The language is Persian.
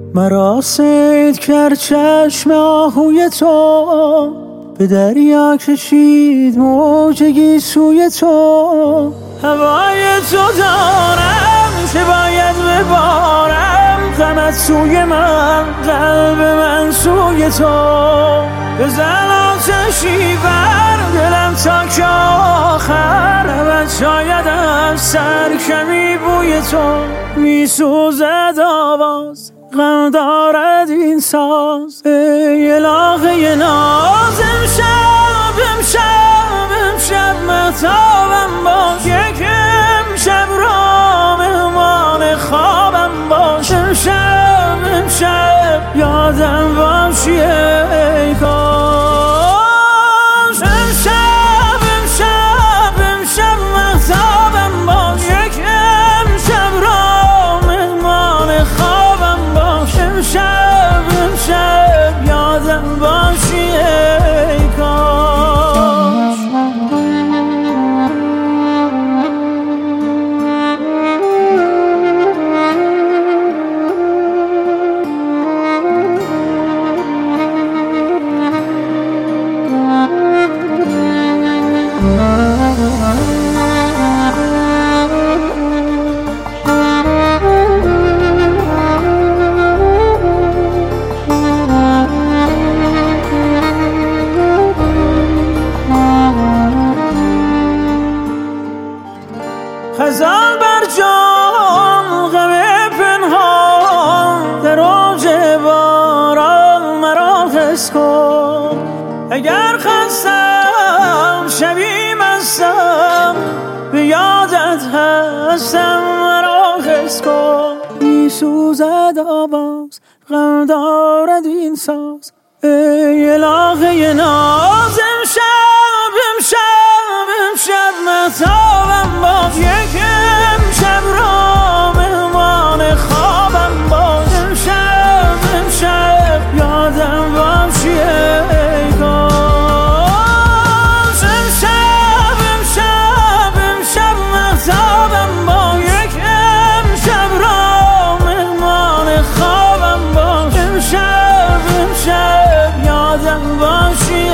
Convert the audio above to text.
مرا صید کرد چشم آهوی تو، به دریا کشید موج گیسوی تو. هوای تو دارم که باید ببارم، غمت سوی من، قلب من سوی تو. بزن آتشی بر دلم تا که آخر، رود شاید از سر کمی بوی تو. میسوزد آواز، غم دارد این ساز، ای الهه ناز. امشب مهتابم باش، یک امشب را مهمان خوابم باش. امشب یادم باشی ای کاش. امشب مهتابم باش، یک امشب را مهمان خوابم باش. امشب یادم باشی ای کاش. خزان بر جان، غم پنهان، در اوج باران مرا حس کن. اگر خستم شبی مستم، به یادت هستم مرا حس کن. میسوزد آواز، غم دارد این ساز، ای الهه ناز. امشب مهتابم باش، یک امشب را مهمان خوابم باش. امشب یادم باشی ای کاش. امشب مهتابم باش، یک امشب را مهمان خوابم باش. امشب یادم باشی